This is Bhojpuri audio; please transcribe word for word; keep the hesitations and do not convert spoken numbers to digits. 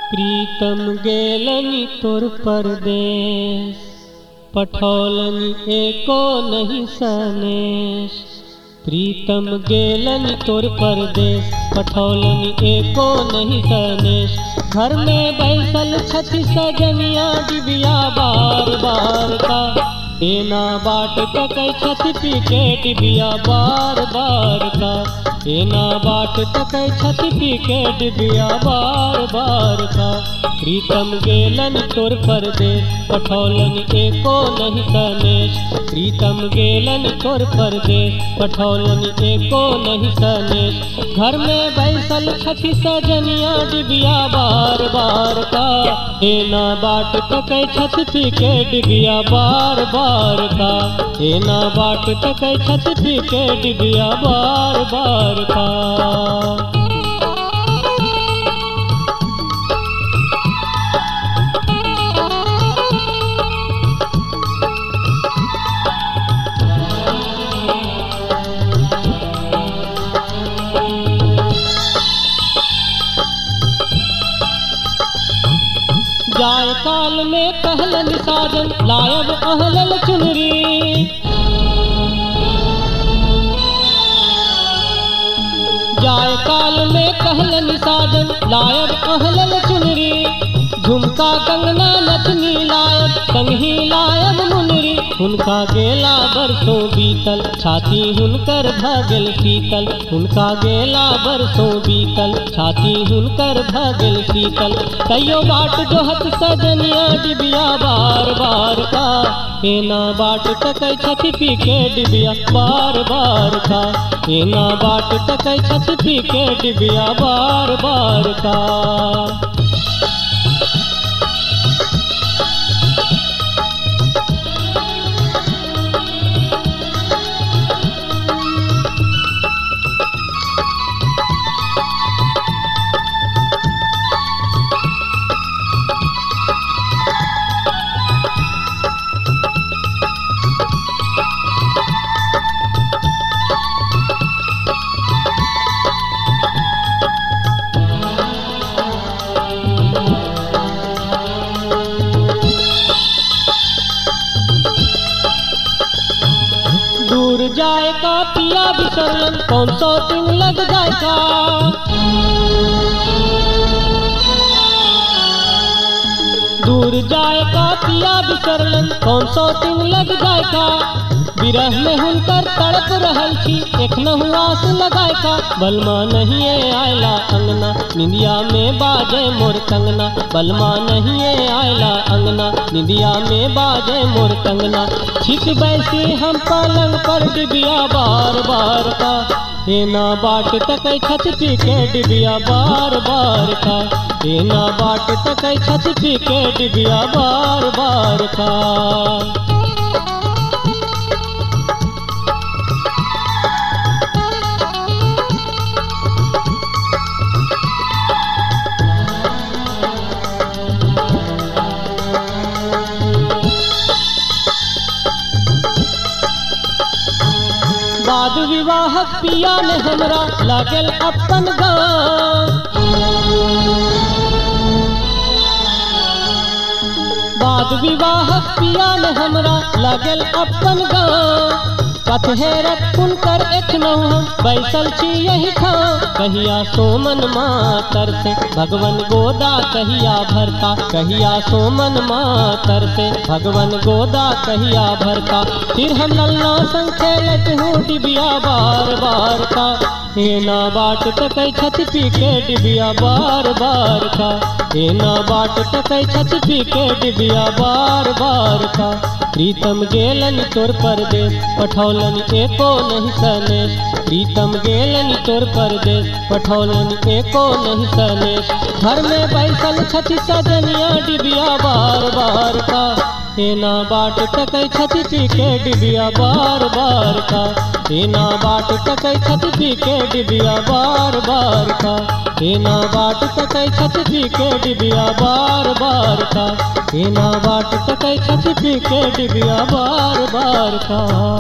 प्रीतम गेलनि तोर परदेश, पठौलनि एको नहीं सनेश। प्रीतम गेलनि तोर परदेश, पठौलनि एको नहीं सनेश। घर में बैसल छथि सजनिया डिबिया बार बार का। एना बाट तकै छथि पीके डिबिया बार बार का। एना बाट तकै छथि पीके डिबिया बार बार का। प्रीतम गेलन तोर परदेश, पठौलन एको नहीं सनेश। प्रीतम गेलन तोर परदेश, पठौलन एको नहीं सनेश। घर में बैसल छथि सजनिया डिबिया बार बार का। एना बाट तकै छथि पीके डिबिया बार बार का। एना बाट तकै छथि पीके डिबिया बार बार का। जाय काल में कहलन साजन, लायब अहलल चुनरी। जाय काल में कहलन साजन, लायब अहलल चुनरी। झुमका कंगना नथनी लायब, संगी लायब मुनरी। हुनका गेला बरसों बीतल, छाती हुनकर भगल शीतल। हुनका गेला बरसों बीतल, छाती हुनकर भगल शीतल। कहियो बाट जोहत सजनिया डिबिया बार बार का। एना बाट तकै छथि पीके डिबिया बार बार का। एना बाट तकै छथि पीके डिबिया बार बार का। दूर जाए का पिया बिसरलन, कौन सौ दिन लग जाए का। दूर जाए का पिया बिसरलन, कौन सौ दिन लग जाए का। विरह में हुनकर तड़प रहल छी, एखनहु आस लगाए का। बलमा नहीं आयला अंगना, निंदिया में बाजे मोर कंगना। बलमा नहीं आयला अंगना, निंदिया में बाजे मोर कंगना। छिप बैसी हम पलंग पर डिबिया बार बार का। एना बाट तकै छथि पीके डिबिया बार बार का। एना बाट तकै छथि पीके डिबिया बार बार का। बाद विवाहक पिया ने हमरा लागल अपन गाँव। बाद विवाहक पिया ने हमरा लागल अपन गाँव। पथ हेरत हुनकर एखनहु हम बैसल छी यही ठाम। कहिया सोमन मातर से भगवन गोदा कहिया भरता। कहिया सोमन मातर से भगवन गोदा कहिया भरता। फिर हम ललना संग खेलत हूँ डिबिया बार बार का। एना बाट तकै छथि पीके डिबिया बार बार का। एना बाट तकै छथि पीके डिबिया बार बार का। प्रीतम गेलन तोर परदेश, पठौलन एको नहीं सनेश। प्रीतम गेलन तोर परदेश, पठौलन एको नहीं सनेश। घर में बैसल छथि सजनिया डिबिया बार बार का। एना बाट तकै छथि पीके डिबिया बार बार का। एना बाट तकै छथि पीके डिबिया बार बार का। एना बाट तकै छथि पीके डिबिया बार बार का। एना बाट तकै छथि पीके डिबिया बार बार का।